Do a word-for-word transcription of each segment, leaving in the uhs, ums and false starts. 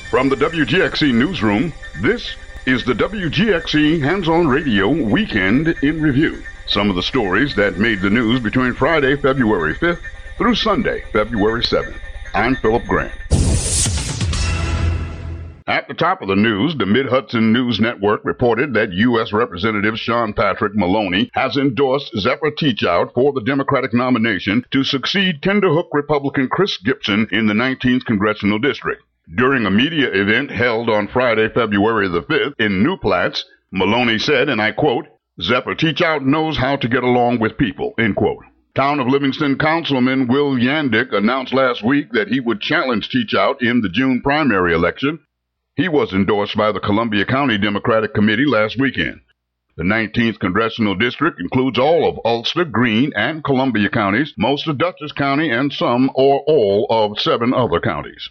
From the W G X E newsroom, this is the W G X E Hands-On Radio Weekend in Review. Some of the stories that made the news between Friday, February fifth through Sunday, February seventh. I'm Philip Grant. At the top of the news, the Mid-Hudson News Network reported that U S Representative Sean Patrick Maloney has endorsed Zephyr Teachout for the Democratic nomination to succeed Kinderhook Republican Chris Gibson in the nineteenth Congressional District. During a media event held on Friday, February the fifth in New Platts, Maloney said, and I quote, "Zephyr Teachout knows how to get along with people," end quote. Town of Livingston Councilman Will Yandick announced last week that he would challenge Teachout in the June primary election. He was endorsed by the Columbia County Democratic Committee last weekend. The nineteenth Congressional District includes all of Ulster, Greene, and Columbia counties, most of Dutchess County, and some or all of seven other counties.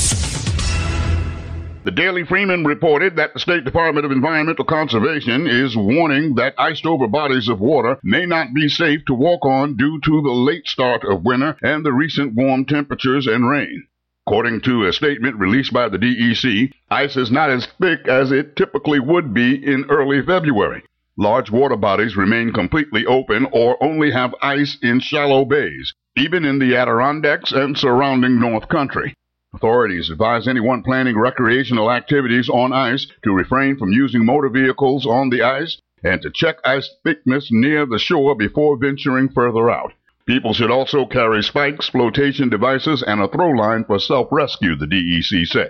The Daily Freeman reported that the State Department of Environmental Conservation is warning that iced-over bodies of water may not be safe to walk on due to the late start of winter and the recent warm temperatures and rain. According to a statement released by the D E C, ice is not as thick as it typically would be in early February. Large water bodies remain completely open or only have ice in shallow bays, even in the Adirondacks and surrounding North Country. Authorities advise anyone planning recreational activities on ice to refrain from using motor vehicles on the ice and to check ice thickness near the shore before venturing further out. People should also carry spikes, flotation devices, and a throw line for self-rescue, the D E C said.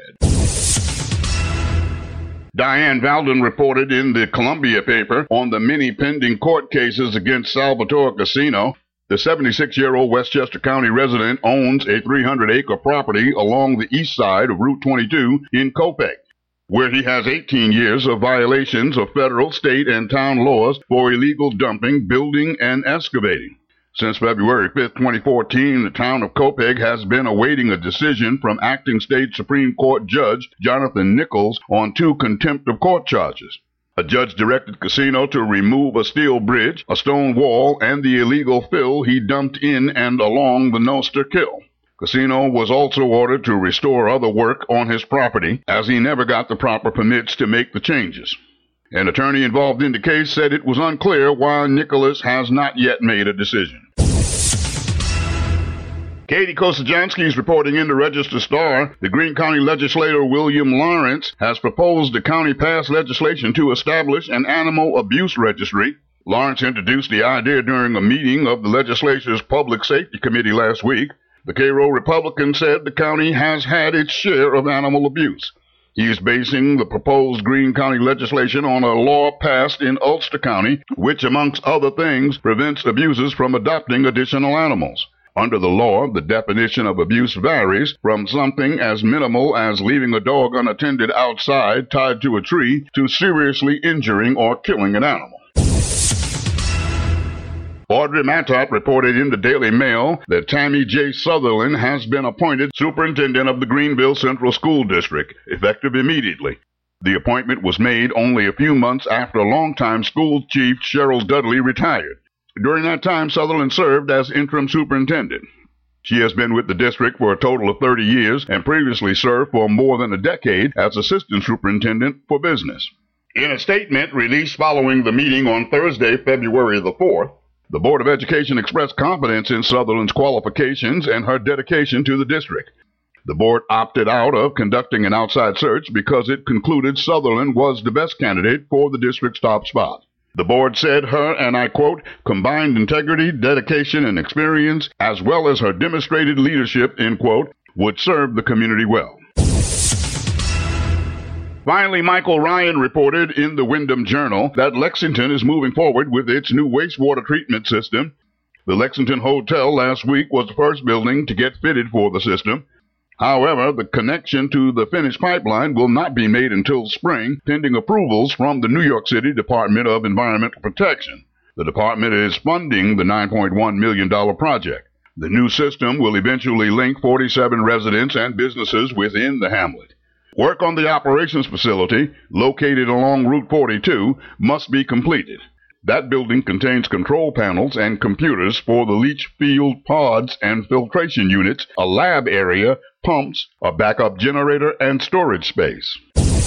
Diane Valden reported in the Columbia paper on the many pending court cases against Salvatore Casino. The seventy-six-year-old Westchester County resident owns a three hundred acre property along the east side of Route twenty-two in Copiague, where he has eighteen years of violations of federal, state, and town laws for illegal dumping, building, and excavating. Since February fifth, twenty fourteen, the town of Copiague has been awaiting a decision from acting state Supreme Court Judge Jonathan Nichols on two contempt of court charges. A judge directed Casino to remove a steel bridge, a stone wall, and the illegal fill he dumped in and along the Noster Kill. Casino was also ordered to restore other work on his property, as he never got the proper permits to make the changes. An attorney involved in the case said it was unclear why Nicholas has not yet made a decision. Katie Kosajansky is reporting in the Register-Star. The Greene County legislator William Lawrence has proposed the county pass legislation to establish an animal abuse registry. Lawrence introduced the idea during a meeting of the legislature's Public Safety Committee last week. The Cairo Republican said the county has had its share of animal abuse. He is basing the proposed Greene County legislation on a law passed in Ulster County, which, amongst other things, prevents abusers from adopting additional animals. Under the law, the definition of abuse varies from something as minimal as leaving a dog unattended outside tied to a tree to seriously injuring or killing an animal. Audrey Mattot reported in the Daily Mail that Tammy J. Sutherland has been appointed superintendent of the Greenville Central School District, effective immediately. The appointment was made only a few months after longtime school chief Cheryl Dudley retired. During that time, Sutherland served as interim superintendent. She has been with the district for a total of thirty years and previously served for more than a decade as assistant superintendent for business. In a statement released following the meeting on Thursday, February the fourth, the Board of Education expressed confidence in Sutherland's qualifications and her dedication to the district. The board opted out of conducting an outside search because it concluded Sutherland was the best candidate for the district's top spot. The board said her, and I quote, combined integrity, dedication, and experience, as well as her demonstrated leadership, end quote, would serve the community well. Finally, Michael Ryan reported in the Windham Journal that Lexington is moving forward with its new wastewater treatment system. The Lexington Hotel last week was the first building to get fitted for the system. However, the connection to the finished pipeline will not be made until spring, pending approvals from the New York City Department of Environmental Protection. The department is funding the nine point one million dollars project. The new system will eventually link forty-seven residents and businesses within the hamlet. Work on the operations facility, located along Route forty-two, must be completed. That building contains control panels and computers for the leach field pods and filtration units, a lab area, pumps, a backup generator, and storage space.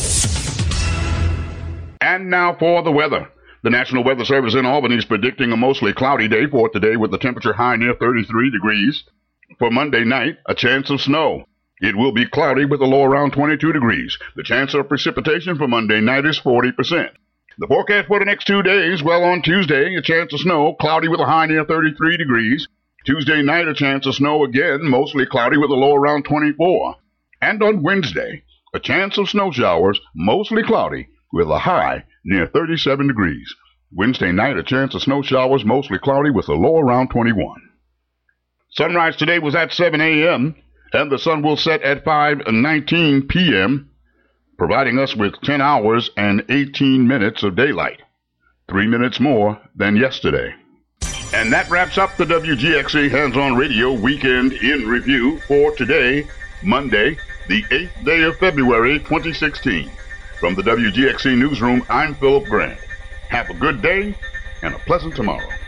And now for the weather. The National Weather Service in Albany is predicting a mostly cloudy day for today with the temperature high near thirty-three degrees. For Monday night, a chance of snow. It will be cloudy with a low around twenty-two degrees. The chance of precipitation for Monday night is forty percent. The forecast for the next two days, well, on Tuesday, a chance of snow, cloudy with a high near thirty-three degrees. Tuesday night, a chance of snow again, mostly cloudy with a low around twenty-four. And on Wednesday, a chance of snow showers, mostly cloudy, with a high near thirty-seven degrees. Wednesday night, a chance of snow showers, mostly cloudy, with a low around twenty-one. Sunrise today was at seven a.m., and the sun will set at five nineteen p.m., providing us with ten hours and eighteen minutes of daylight, three minutes more than yesterday. And that wraps up the W G X C Hands-On Radio Weekend in Review for today, Monday, the eighth day of February, twenty sixteen. From the W G X C Newsroom, I'm Philip Grant. Have a good day and a pleasant tomorrow.